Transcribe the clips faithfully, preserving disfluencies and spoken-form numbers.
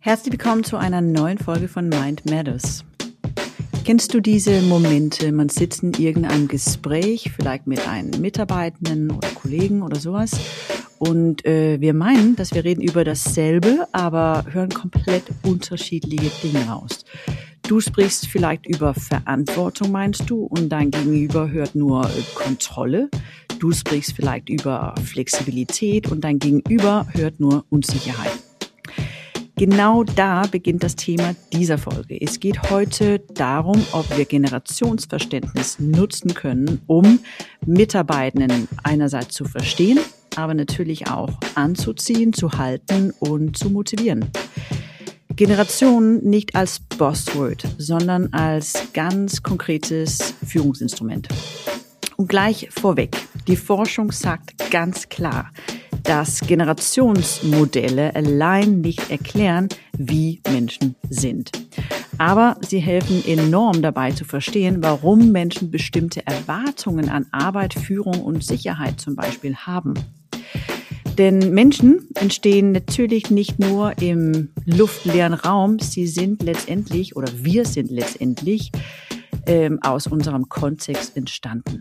Herzlich willkommen zu einer neuen Folge von Mind Matters. Kennst du diese Momente, man sitzt in irgendeinem Gespräch, vielleicht mit einem Mitarbeitenden oder Kollegen oder sowas und äh, wir meinen, dass wir reden über dasselbe, aber hören komplett unterschiedliche Dinge raus. Du sprichst vielleicht über Verantwortung, meinst du, und dein Gegenüber hört nur äh, Kontrolle. Du sprichst vielleicht über Flexibilität und dein Gegenüber hört nur Unsicherheit. Genau da beginnt das Thema dieser Folge. Es geht heute darum, ob wir Generationsverständnis nutzen können, um Mitarbeitenden einerseits zu verstehen, aber natürlich auch anzuziehen, zu halten und zu motivieren. Generation nicht als Buzzword, sondern als ganz konkretes Führungsinstrument. Und gleich vorweg, die Forschung sagt ganz klar, dass Generationsmodelle allein nicht erklären, wie Menschen sind. Aber sie helfen enorm dabei zu verstehen, warum Menschen bestimmte Erwartungen an Arbeit, Führung und Sicherheit zum Beispiel haben. Denn Menschen entstehen natürlich nicht nur im luftleeren Raum, sie sind letztendlich oder wir sind letztendlich ähm, aus unserem Kontext entstanden.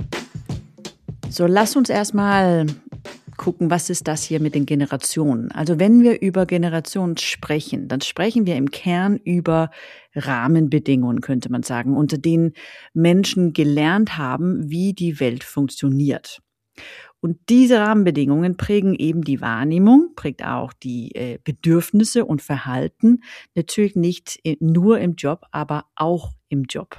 So, lass uns erstmal gucken, was ist das hier mit den Generationen? Also wenn wir über Generationen sprechen, dann sprechen wir im Kern über Rahmenbedingungen, könnte man sagen, unter denen Menschen gelernt haben, wie die Welt funktioniert. Und diese Rahmenbedingungen prägen eben die Wahrnehmung, prägt auch die äh, Bedürfnisse und Verhalten, natürlich nicht nur im Job, aber auch im Job.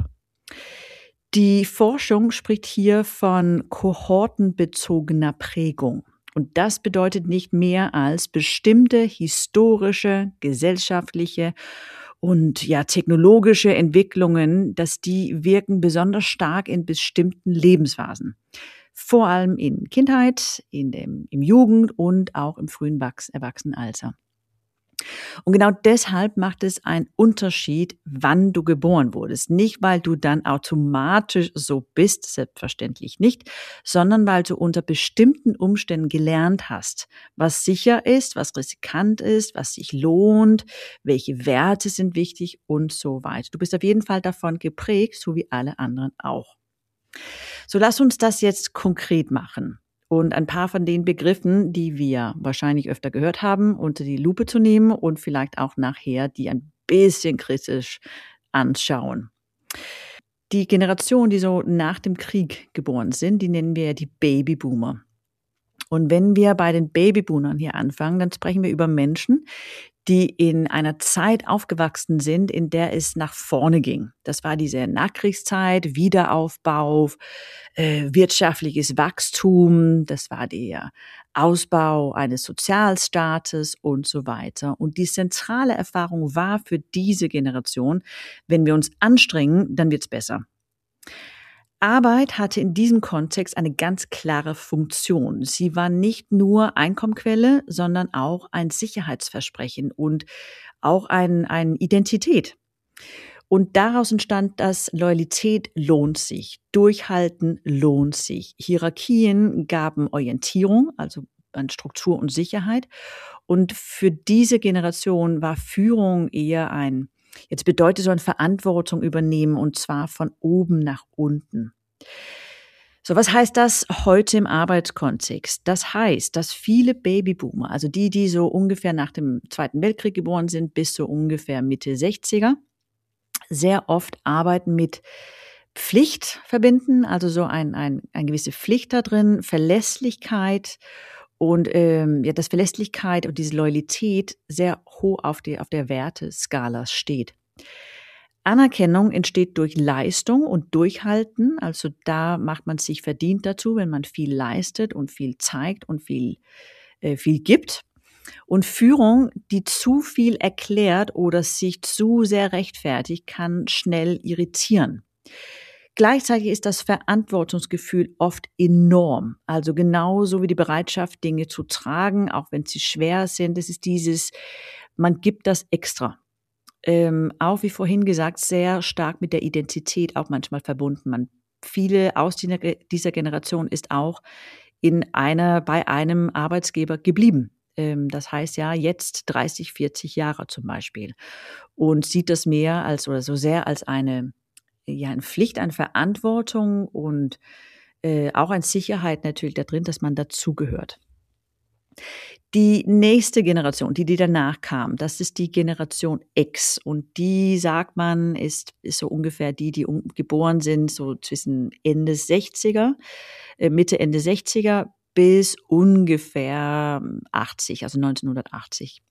Die Forschung spricht hier von kohortenbezogener Prägung. Und das bedeutet nicht mehr als bestimmte historische, gesellschaftliche und ja technologische Entwicklungen, dass die wirken besonders stark in bestimmten Lebensphasen. Vor allem in Kindheit, in dem, im Jugend und auch im frühen Erwachsenenalter. Und genau deshalb macht es einen Unterschied, wann du geboren wurdest. Nicht, weil du dann automatisch so bist, selbstverständlich nicht, sondern weil du unter bestimmten Umständen gelernt hast, was sicher ist, was riskant ist, was sich lohnt, welche Werte sind wichtig und so weiter. Du bist auf jeden Fall davon geprägt, so wie alle anderen auch. So, lass uns das jetzt konkret machen. Und ein paar von den Begriffen, die wir wahrscheinlich öfter gehört haben, unter die Lupe zu nehmen und vielleicht auch nachher die ein bisschen kritisch anschauen. Die Generation, die so nach dem Krieg geboren sind, die nennen wir ja die Babyboomer. Und wenn wir bei den Babyboomern hier anfangen, dann sprechen wir über Menschen, die in einer Zeit aufgewachsen sind, in der es nach vorne ging. Das war diese Nachkriegszeit, Wiederaufbau, äh, wirtschaftliches Wachstum, das war der Ausbau eines Sozialstaates und so weiter. Und die zentrale Erfahrung war für diese Generation, wenn wir uns anstrengen, dann wird's besser. Arbeit hatte in diesem Kontext eine ganz klare Funktion. Sie war nicht nur Einkommenquelle, sondern auch ein Sicherheitsversprechen und auch ein, eine Identität. Und daraus entstand das Loyalität lohnt sich, Durchhalten lohnt sich. Hierarchien gaben Orientierung, also an Struktur und Sicherheit. Und für diese Generation war Führung eher ein Jetzt bedeutet so eine Verantwortung übernehmen und zwar von oben nach unten. So, was heißt das heute im Arbeitskontext? Das heißt, dass viele Babyboomer, also die, die so ungefähr nach dem Zweiten Weltkrieg geboren sind, bis so ungefähr Mitte sechziger, sehr oft Arbeiten mit Pflicht verbinden, also so ein, ein, eine gewisse Pflicht da drin, Verlässlichkeit. Und ähm, ja, dass Verlässlichkeit und diese Loyalität sehr hoch auf, die, auf der Werteskala steht. Anerkennung entsteht durch Leistung und Durchhalten. Also da macht man sich verdient dazu, wenn man viel leistet und viel zeigt und viel, äh, viel gibt. Und Führung, die zu viel erklärt oder sich zu sehr rechtfertigt, kann schnell irritieren. Gleichzeitig ist das Verantwortungsgefühl oft enorm. Also genauso wie die Bereitschaft, Dinge zu tragen, auch wenn sie schwer sind. Es ist dieses, man gibt das extra. Ähm, auch wie vorhin gesagt, sehr stark mit der Identität auch manchmal verbunden. Man, viele aus dieser Generation ist auch in einer, bei einem Arbeitsgeber geblieben. Ähm, das heißt ja jetzt dreißig, vierzig Jahre zum Beispiel. Und sieht das mehr als oder so sehr als eine, ja, eine Pflicht, eine Verantwortung und äh, auch eine Sicherheit natürlich da drin, dass man dazugehört. Die nächste Generation, die, die danach kam, das ist die Generation X. Und die, sagt man, ist, ist so ungefähr die, die um, geboren sind, so zwischen Ende sechziger, äh, Mitte, Ende sechziger bis ungefähr achtzig, also neunzehnhundertachtzig.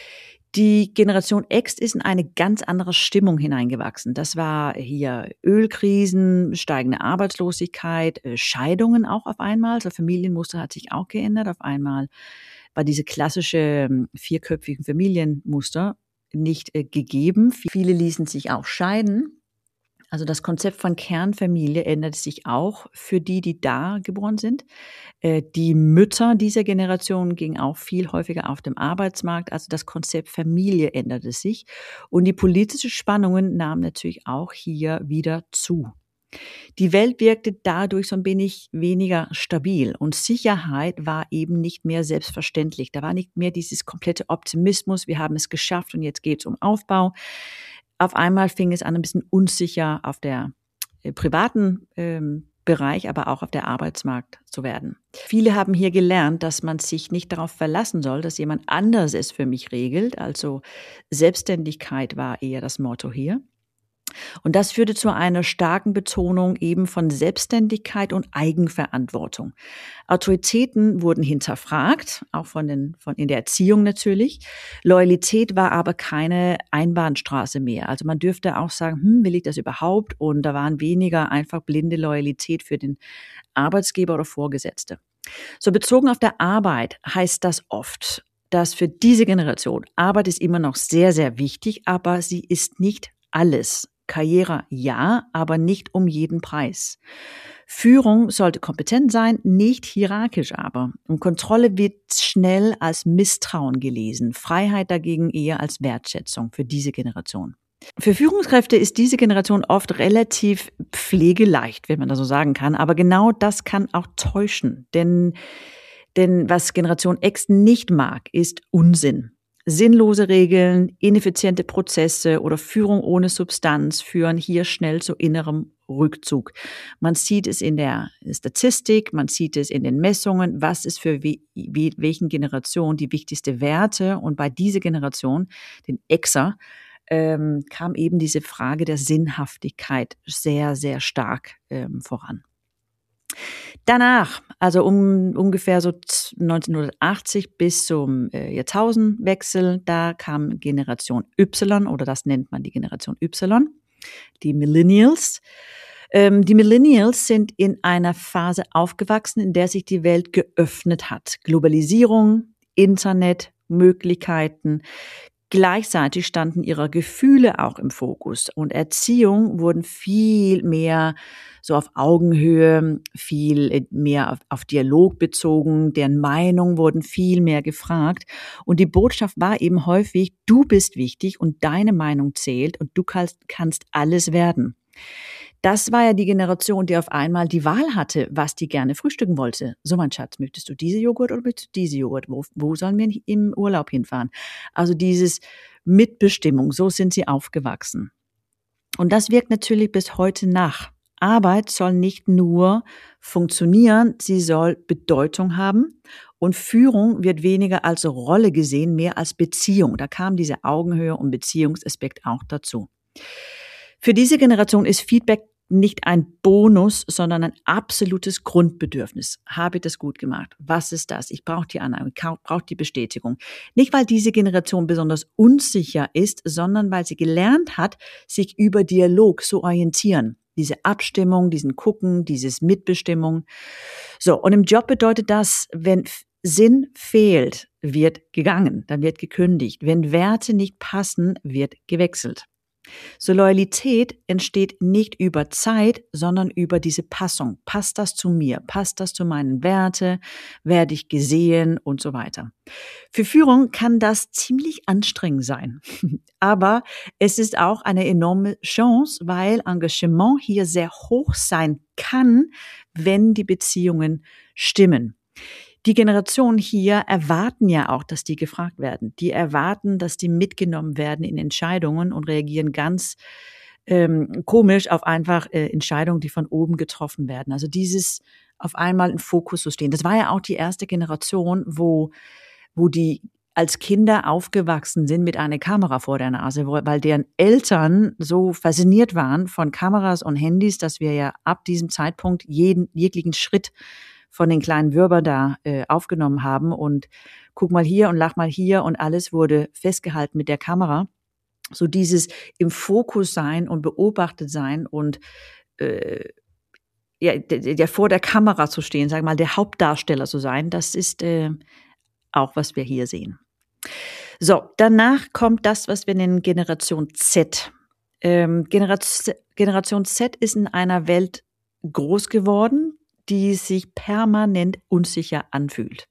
Die Generation X ist in eine ganz andere Stimmung hineingewachsen. Das war hier Ölkrisen, steigende Arbeitslosigkeit, äh, Scheidungen auch auf einmal. Das Familienmuster hat sich auch geändert. Auf einmal war diese klassische ähm, vierköpfigen Familienmuster nicht äh, gegeben. Viele ließen sich auch scheiden. Also das Konzept von Kernfamilie ändert sich auch für die, die da geboren sind. Äh, die Mütter dieser Generation gingen auch viel häufiger auf dem Arbeitsmarkt. Also das Konzept Familie änderte sich. Und die politischen Spannungen nahmen natürlich auch hier wieder zu. Die Welt wirkte dadurch so ein wenig weniger stabil und Sicherheit war eben nicht mehr selbstverständlich. Da war nicht mehr dieses komplette Optimismus, wir haben es geschafft und jetzt geht es um Aufbau. Auf einmal fing es an, ein bisschen unsicher auf der äh, privaten ähm, Bereich, aber auch auf der Arbeitsmarkt zu werden. Viele haben hier gelernt, dass man sich nicht darauf verlassen soll, dass jemand anderes es für mich regelt. Also Selbstständigkeit war eher das Motto hier. Und das führte zu einer starken Betonung eben von Selbstständigkeit und Eigenverantwortung. Autoritäten wurden hinterfragt, auch von den, von in der Erziehung natürlich. Loyalität war aber keine Einbahnstraße mehr. Also man dürfte auch sagen, hm, will ich das überhaupt? Und da waren weniger einfach blinde Loyalität für den Arbeitsgeber oder Vorgesetzte. So bezogen auf der Arbeit heißt das oft, dass für diese Generation Arbeit ist immer noch sehr, sehr wichtig, aber sie ist nicht alles. Karriere ja, aber nicht um jeden Preis. Führung sollte kompetent sein, nicht hierarchisch aber. Und Kontrolle wird schnell als Misstrauen gelesen, Freiheit dagegen eher als Wertschätzung für diese Generation. Für Führungskräfte ist diese Generation oft relativ pflegeleicht, wenn man das so sagen kann, aber genau das kann auch täuschen, denn, denn was Generation X nicht mag, ist Unsinn. Sinnlose Regeln, ineffiziente Prozesse oder Führung ohne Substanz führen hier schnell zu innerem Rückzug. Man sieht es in der Statistik, man sieht es in den Messungen, was ist für wie, wie, welchen Generation die wichtigste Werte. Und bei dieser Generation, den Xer, ähm, kam eben diese Frage der Sinnhaftigkeit sehr, sehr stark ähm, voran. Danach, also um ungefähr so neunzehnhundertachtzig bis zum äh, Jahrtausendwechsel, da kam Generation Y oder das nennt man die Generation Y, die Millennials. Ähm, die Millennials sind in einer Phase aufgewachsen, in der sich die Welt geöffnet hat. Globalisierung, Internet, Möglichkeiten. Gleichzeitig standen ihre Gefühle auch im Fokus und Erziehung wurden viel mehr so auf Augenhöhe, viel mehr auf, auf Dialog bezogen, deren Meinung wurden viel mehr gefragt und die Botschaft war eben häufig, du bist wichtig und deine Meinung zählt und du kannst, kannst alles werden. Das war ja die Generation, die auf einmal die Wahl hatte, was die gerne frühstücken wollte. So, mein Schatz, möchtest du diese Joghurt oder möchtest du diese Joghurt? Wo, wo sollen wir im Urlaub hinfahren? Also dieses Mitbestimmung, so sind sie aufgewachsen. Und das wirkt natürlich bis heute nach. Arbeit soll nicht nur funktionieren, sie soll Bedeutung haben. Und Führung wird weniger als Rolle gesehen, mehr als Beziehung. Da kam diese Augenhöhe und Beziehungsaspekt auch dazu. Für diese Generation ist Feedback nicht ein Bonus, sondern ein absolutes Grundbedürfnis. Habe ich das gut gemacht? Was ist das? Ich brauche die Annahme, ich brauche die Bestätigung. Nicht, weil diese Generation besonders unsicher ist, sondern weil sie gelernt hat, sich über Dialog zu orientieren. Diese Abstimmung, diesen Gucken, dieses Mitbestimmung. So, und im Job bedeutet das, wenn Sinn fehlt, wird gegangen, dann wird gekündigt. Wenn Werte nicht passen, wird gewechselt. So Loyalität entsteht nicht über Zeit, sondern über diese Passung. Passt das zu mir? Passt das zu meinen Werten? Werde ich gesehen? Und so weiter. Für Führung kann das ziemlich anstrengend sein. Aber es ist auch eine enorme Chance, weil Engagement hier sehr hoch sein kann, wenn die Beziehungen stimmen. Die Generationen hier erwarten ja auch, dass die gefragt werden. Die erwarten, dass die mitgenommen werden in Entscheidungen und reagieren ganz ähm, komisch auf einfach äh, Entscheidungen, die von oben getroffen werden. Also dieses auf einmal im Fokus zu stehen. Das war ja auch die erste Generation, wo, wo die als Kinder aufgewachsen sind mit einer Kamera vor der Nase, weil deren Eltern so fasziniert waren von Kameras und Handys, dass wir ja ab diesem Zeitpunkt jeden jeglichen Schritt von den kleinen Würber da äh, aufgenommen haben und guck mal hier und lach mal hier und alles wurde festgehalten mit der Kamera. So dieses im Fokus sein und beobachtet sein und äh, ja, der, der vor der Kamera zu stehen, sag mal, der Hauptdarsteller zu sein, das ist äh, auch, was wir hier sehen. So, danach kommt das, was wir nennen Generation Z. Ähm, Generation, Generation Z ist in einer Welt groß geworden, die sich permanent unsicher anfühlt.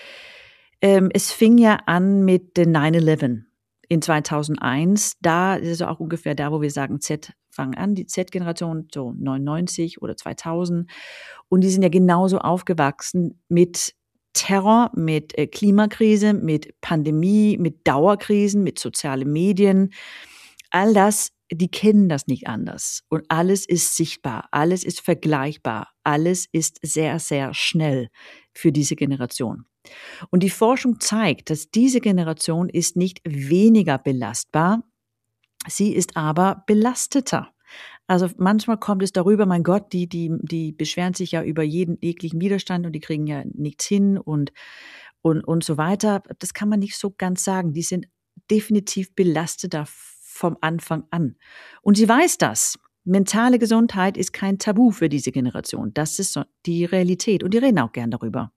Ähm, es fing ja an mit nine eleven in zweitausendeins. Da ist es auch ungefähr da, wo wir sagen, Z fangen an, die Z-Generation, so neunundneunzig oder zweitausend. Und die sind ja genauso aufgewachsen mit Terror, mit äh, Klimakrise, mit Pandemie, mit Dauerkrisen, mit sozialen Medien. All das, die kennen das nicht anders. Und alles ist sichtbar, alles ist vergleichbar, alles ist sehr, sehr schnell für diese Generation. Und die Forschung zeigt, dass diese Generation ist nicht weniger belastbar, sie ist aber belasteter. Also manchmal kommt es darüber, mein Gott, die, die, die beschweren sich ja über jeden jeglichen Widerstand und die kriegen ja nichts hin und, und, und so weiter. Das kann man nicht so ganz sagen. Die sind definitiv belasteter vom Anfang an. Und sie weiß das. Mentale Gesundheit ist kein Tabu für diese Generation. Das ist so die Realität. Und die reden auch gern darüber.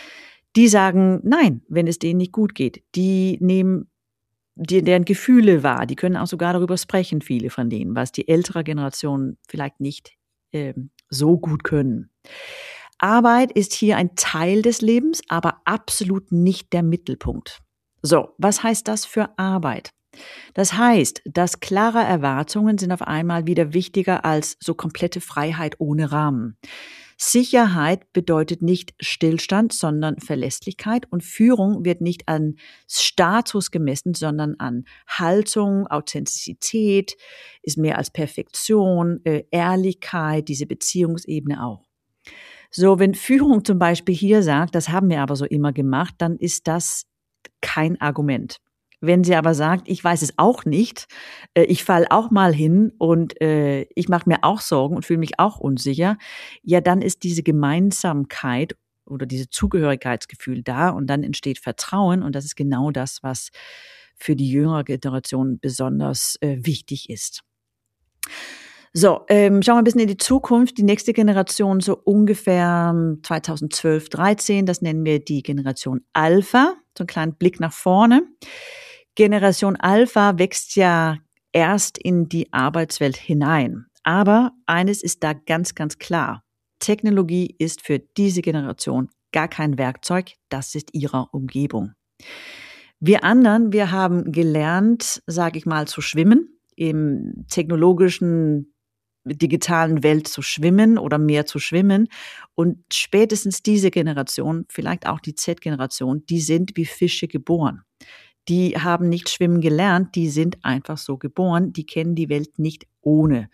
Die sagen nein, wenn es denen nicht gut geht. Die nehmen die, deren Gefühle wahr. Die können auch sogar darüber sprechen, viele von denen, was die ältere Generation vielleicht nicht äh, so gut können. Arbeit ist hier ein Teil des Lebens, aber absolut nicht der Mittelpunkt. So, was heißt das für Arbeit? Das heißt, dass klare Erwartungen sind auf einmal wieder wichtiger als so komplette Freiheit ohne Rahmen. Sicherheit bedeutet nicht Stillstand, sondern Verlässlichkeit und Führung wird nicht an Status gemessen, sondern an Haltung, Authentizität, ist mehr als Perfektion, äh, Ehrlichkeit, diese Beziehungsebene auch. So, wenn Führung zum Beispiel hier sagt, das haben wir aber so immer gemacht, dann ist das kein Argument. Wenn sie aber sagt, ich weiß es auch nicht, äh, ich falle auch mal hin und äh, ich mache mir auch Sorgen und fühle mich auch unsicher, ja, dann ist diese Gemeinsamkeit oder dieses Zugehörigkeitsgefühl da und dann entsteht Vertrauen und das ist genau das, was für die jüngere Generation besonders äh, wichtig ist. So, ähm, schauen wir ein bisschen in die Zukunft. Die nächste Generation so ungefähr zweitausendzwölf, dreizehn, das nennen wir die Generation Alpha. So einen kleinen Blick nach vorne. Generation Alpha wächst ja erst in die Arbeitswelt hinein. Aber eines ist da ganz, ganz klar. Technologie ist für diese Generation gar kein Werkzeug, das ist ihre Umgebung. Wir anderen, wir haben gelernt, sage ich mal, zu schwimmen, im technologischen, digitalen Welt zu schwimmen oder mehr zu schwimmen. Und spätestens diese Generation, vielleicht auch die Z-Generation, die sind wie Fische geboren. Die haben nicht schwimmen gelernt, die sind einfach so geboren, die kennen die Welt nicht ohne.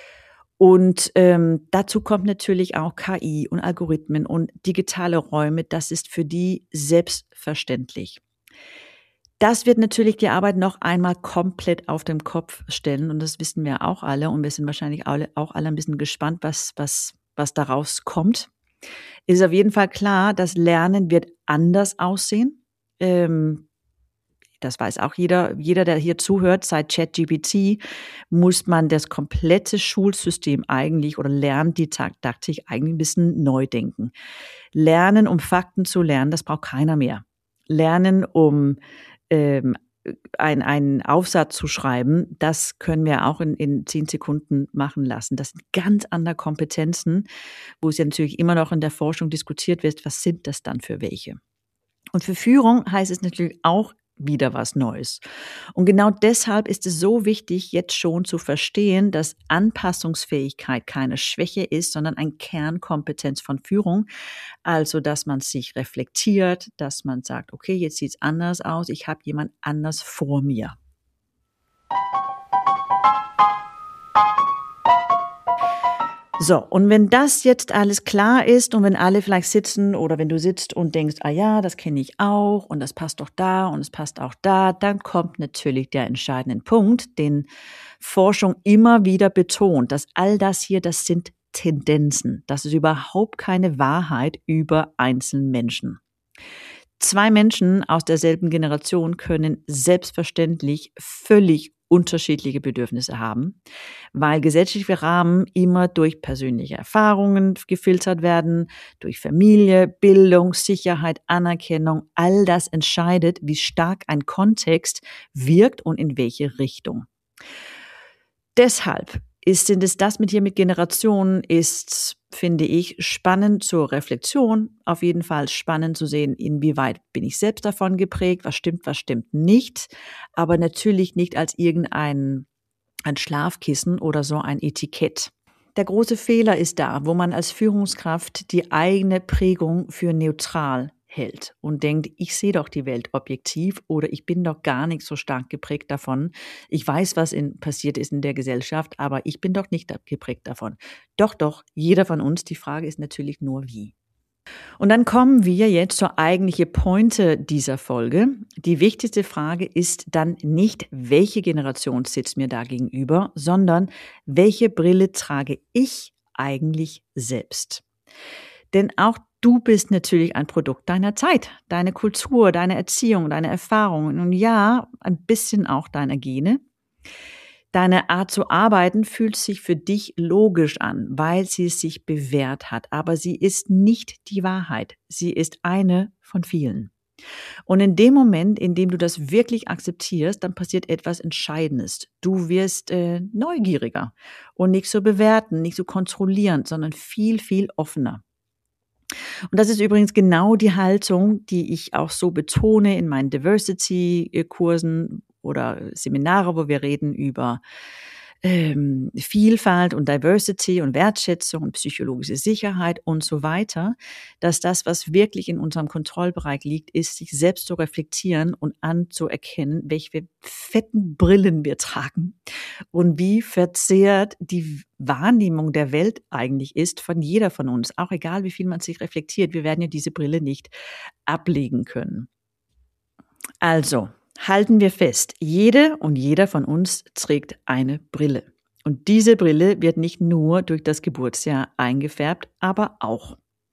Und ähm, dazu kommt natürlich auch K I und Algorithmen und digitale Räume, das ist für die selbstverständlich. Das wird natürlich die Arbeit noch einmal komplett auf den Kopf stellen und das wissen wir auch alle und wir sind wahrscheinlich alle, auch alle ein bisschen gespannt, was, was, was daraus kommt. Es ist auf jeden Fall klar, das Lernen wird anders aussehen. Ähm, Das weiß auch jeder, jeder, der hier zuhört, seit ChatGPT muss man das komplette Schulsystem eigentlich oder Lerndidaktik eigentlich ein bisschen neu denken. Lernen, um Fakten zu lernen, das braucht keiner mehr. Lernen, um ähm, ein, einen Aufsatz zu schreiben, das können wir auch in, in zehn Sekunden machen lassen. Das sind ganz andere Kompetenzen, wo es ja natürlich immer noch in der Forschung diskutiert wird, was sind das dann für welche. Und für Führung heißt es natürlich auch, wieder was Neues. Und genau deshalb ist es so wichtig, jetzt schon zu verstehen, dass Anpassungsfähigkeit keine Schwäche ist, sondern eine Kernkompetenz von Führung. Also, dass man sich reflektiert, dass man sagt, okay, jetzt sieht es anders aus, ich habe jemand anders vor mir. So, und wenn das jetzt alles klar ist und wenn alle vielleicht sitzen oder wenn du sitzt und denkst, ah ja, das kenne ich auch und das passt doch da und es passt auch da, dann kommt natürlich der entscheidende Punkt, den Forschung immer wieder betont, dass all das hier, das sind Tendenzen. Das ist überhaupt keine Wahrheit über einzelnen Menschen. Zwei Menschen aus derselben Generation können selbstverständlich völlig unterschiedliche Bedürfnisse haben, weil gesellschaftliche Rahmen immer durch persönliche Erfahrungen gefiltert werden, durch Familie, Bildung, Sicherheit, Anerkennung. All das entscheidet, wie stark ein Kontext wirkt und in welche Richtung. Deshalb ist, sind es das mit hier mit Generationen ist, finde ich, spannend zur Reflexion. Auf jeden Fall spannend zu sehen, inwieweit bin ich selbst davon geprägt, was stimmt, was stimmt nicht. Aber natürlich nicht als irgendein ein Schlafkissen oder so ein Etikett. Der große Fehler ist da, wo man als Führungskraft die eigene Prägung für neutral hält und denkt, ich sehe doch die Welt objektiv oder ich bin doch gar nicht so stark geprägt davon. Ich weiß, was in, passiert ist in der Gesellschaft, aber ich bin doch nicht geprägt davon. Doch, doch, jeder von uns. Die Frage ist natürlich nur, wie. Und dann kommen wir jetzt zur eigentlichen Pointe dieser Folge. Die wichtigste Frage ist dann nicht, welche Generation sitzt mir da gegenüber, sondern welche Brille trage ich eigentlich selbst? Denn auch du bist natürlich ein Produkt deiner Zeit, deine Kultur, deine Erziehung, deine Erfahrungen und ja, ein bisschen auch deiner Gene. Deine Art zu arbeiten fühlt sich für dich logisch an, weil sie sich bewährt hat. Aber sie ist nicht die Wahrheit. Sie ist eine von vielen. Und in dem Moment, in dem du das wirklich akzeptierst, dann passiert etwas Entscheidendes. Du wirst äh, neugieriger und nicht so bewerten, nicht so kontrollierend, sondern viel, viel offener. Und das ist übrigens genau die Haltung, die ich auch so betone in meinen Diversity-Kursen oder Seminare, wo wir reden über ähm, Vielfalt und Diversity und Wertschätzung und psychologische Sicherheit und so weiter, dass das, was wirklich in unserem Kontrollbereich liegt, ist, sich selbst zu reflektieren und anzuerkennen, welche fetten Brillen wir tragen und wie verzerrt die Wahrnehmung der Welt eigentlich ist von jeder von uns, auch egal wie viel man sich reflektiert. Wir werden ja diese Brille nicht ablegen können. Also, halten wir fest, jede und jeder von uns trägt eine Brille. Und diese Brille wird nicht nur durch das Geburtsjahr eingefärbt, aber auch.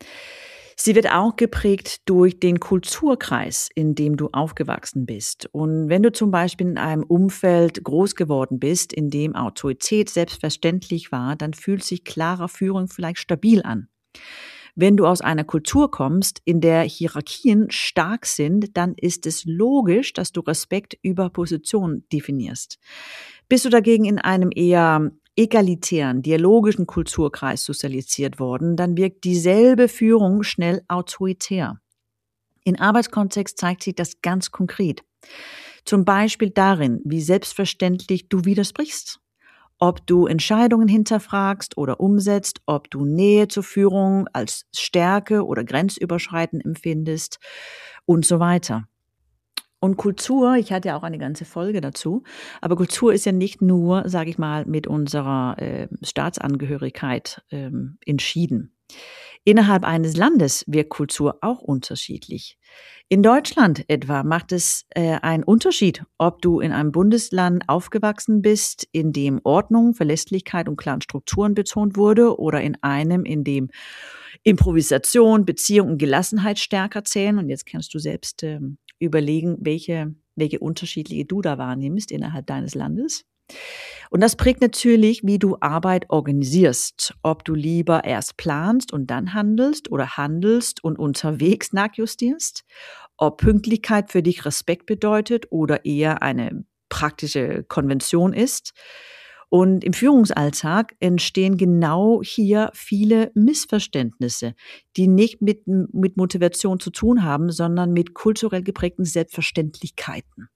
Sie wird auch geprägt durch den Kulturkreis, in dem du aufgewachsen bist. Und wenn du zum Beispiel in einem Umfeld groß geworden bist, in dem Autorität selbstverständlich war, dann fühlt sich klare Führung vielleicht stabil an. Wenn du aus einer Kultur kommst, in der Hierarchien stark sind, dann ist es logisch, dass du Respekt über Position definierst. Bist du dagegen in einem eher egalitären, dialogischen Kulturkreis sozialisiert worden, dann wirkt dieselbe Führung schnell autoritär. In Arbeitskontext zeigt sich das ganz konkret. Zum Beispiel darin, wie selbstverständlich du widersprichst. Ob du Entscheidungen hinterfragst oder umsetzt, ob du Nähe zur Führung als Stärke oder grenzüberschreitend empfindest und so weiter. Und Kultur, ich hatte ja auch eine ganze Folge dazu, aber Kultur ist ja nicht nur, sage ich mal, mit unserer äh, Staatsangehörigkeit äh, entschieden. Innerhalb eines Landes wirkt Kultur auch unterschiedlich. In Deutschland etwa macht es äh, einen Unterschied, ob du in einem Bundesland aufgewachsen bist, in dem Ordnung, Verlässlichkeit und klaren Strukturen betont wurde oder in einem, in dem Improvisation, Beziehung und Gelassenheit stärker zählen. Und jetzt kannst du selbst äh, überlegen, welche, welche unterschiedliche du da wahrnimmst innerhalb deines Landes. Und das prägt natürlich, wie du Arbeit organisierst, ob du lieber erst planst und dann handelst oder handelst und unterwegs nachjustierst, ob Pünktlichkeit für dich Respekt bedeutet oder eher eine praktische Konvention ist. Und im Führungsalltag entstehen genau hier viele Missverständnisse, die nicht mit, mit Motivation zu tun haben, sondern mit kulturell geprägten Selbstverständlichkeiten.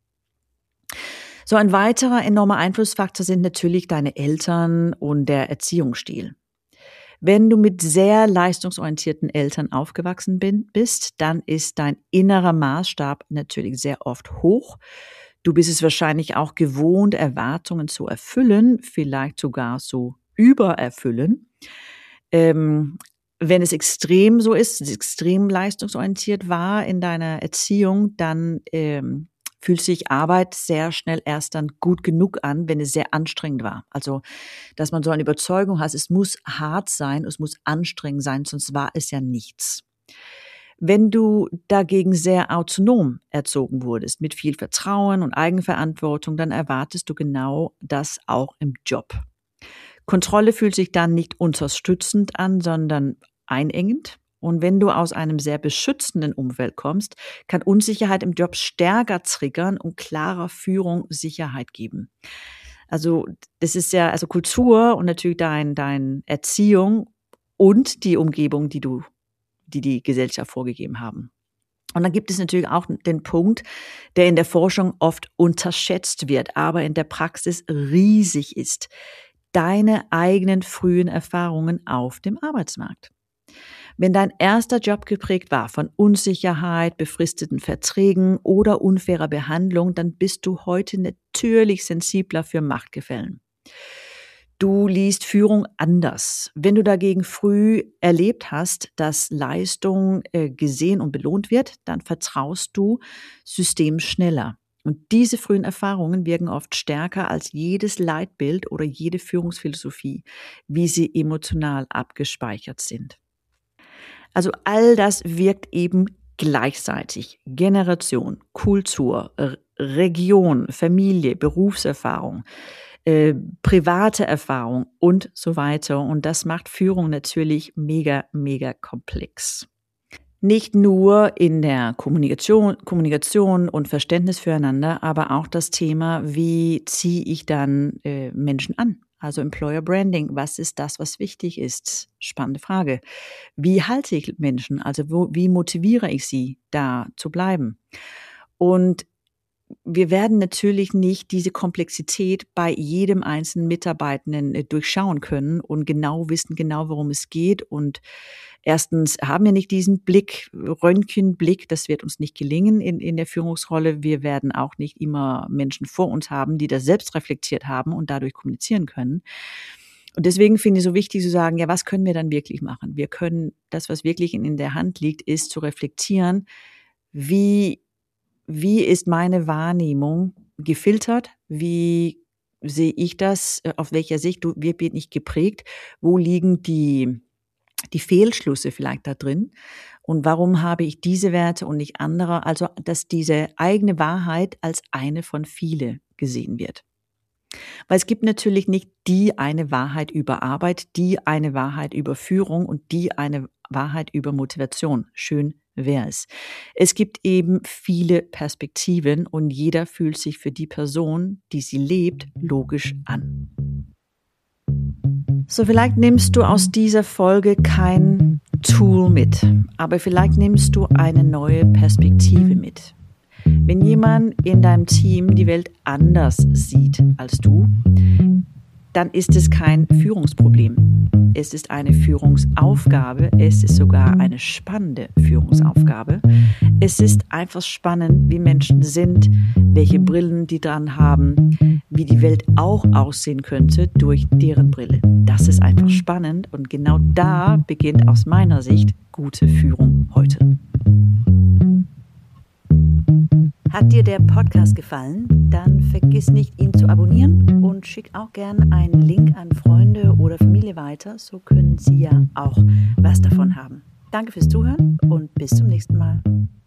So ein weiterer enormer Einflussfaktor sind natürlich deine Eltern und der Erziehungsstil. Wenn du mit sehr leistungsorientierten Eltern aufgewachsen bist, dann ist dein innerer Maßstab natürlich sehr oft hoch. Du bist es wahrscheinlich auch gewohnt, Erwartungen zu erfüllen, vielleicht sogar so übererfüllen. Ähm, wenn es extrem so ist, extrem leistungsorientiert war in deiner Erziehung, dann ähm, fühlt sich Arbeit sehr schnell erst dann gut genug an, wenn es sehr anstrengend war. Also, dass man so eine Überzeugung hat, es muss hart sein, es muss anstrengend sein, sonst war es ja nichts. Wenn du dagegen sehr autonom erzogen wurdest, mit viel Vertrauen und Eigenverantwortung, dann erwartest du genau das auch im Job. Kontrolle fühlt sich dann nicht unterstützend an, sondern einengend. Und wenn du aus einem sehr beschützenden Umfeld kommst, kann Unsicherheit im Job stärker triggern und klarer Führung Sicherheit geben. Also das ist ja also Kultur und natürlich dein, dein Erziehung und die Umgebung, die du die die Gesellschaft vorgegeben haben. Und dann gibt es natürlich auch den Punkt, der in der Forschung oft unterschätzt wird, aber in der Praxis riesig ist. Deine eigenen frühen Erfahrungen auf dem Arbeitsmarkt. Wenn dein erster Job geprägt war von Unsicherheit, befristeten Verträgen oder unfairer Behandlung, dann bist du heute natürlich sensibler für Machtgefällen. Du liest Führung anders. Wenn du dagegen früh erlebt hast, dass Leistung äh, gesehen und belohnt wird, dann vertraust du System schneller. Und diese frühen Erfahrungen wirken oft stärker als jedes Leitbild oder jede Führungsphilosophie, wie sie emotional abgespeichert sind. Also all das wirkt eben gleichzeitig. Generation, Kultur, R- Region, Familie, Berufserfahrung, Äh, private Erfahrung und so weiter. Und das macht Führung natürlich mega, mega komplex. Nicht nur in der Kommunikation, Kommunikation und Verständnis füreinander, aber auch das Thema, wie ziehe ich dann äh, Menschen an? Also Employer Branding, was ist das, was wichtig ist? Spannende Frage. Wie halte ich Menschen? Also wo, wie motiviere ich sie, da zu bleiben? Und wir werden natürlich nicht diese Komplexität bei jedem einzelnen Mitarbeitenden durchschauen können und genau wissen, genau worum es geht. Und erstens haben wir nicht diesen Blick, Röntgenblick, das wird uns nicht gelingen in, in der Führungsrolle. Wir werden auch nicht immer Menschen vor uns haben, die das selbst reflektiert haben und dadurch kommunizieren können. Und deswegen finde ich es so wichtig zu sagen, ja, was können wir dann wirklich machen? Wir können, das, was wirklich in, in der Hand liegt, ist zu reflektieren, wie Wie ist meine Wahrnehmung gefiltert? Wie sehe ich das? Auf welcher Sicht? Wie bin ich geprägt? Wo liegen die, die Fehlschlüsse vielleicht da drin? Und warum habe ich diese Werte und nicht andere? Also, dass diese eigene Wahrheit als eine von viele gesehen wird. Weil es gibt natürlich nicht die eine Wahrheit über Arbeit, die eine Wahrheit über Führung und die eine Wahrheit über Motivation. Schön wäre es. Es gibt eben viele Perspektiven und jeder fühlt sich für die Person, die sie lebt, logisch an. So, vielleicht nimmst du aus dieser Folge kein Tool mit, aber vielleicht nimmst du eine neue Perspektive mit. Wenn jemand in deinem Team die Welt anders sieht als du, dann ist es kein Führungsproblem. Es ist eine Führungsaufgabe, es ist sogar eine spannende Führungsaufgabe. Es ist einfach spannend, wie Menschen sind, welche Brillen die dran haben, wie die Welt auch aussehen könnte durch deren Brille. Das ist einfach spannend und genau da beginnt aus meiner Sicht gute Führung heute. Hat dir der Podcast gefallen? Dann vergiss nicht, ihn zu abonnieren und schick auch gern einen Link an Freunde oder Familie weiter, so können sie ja auch was davon haben. Danke fürs Zuhören und bis zum nächsten Mal.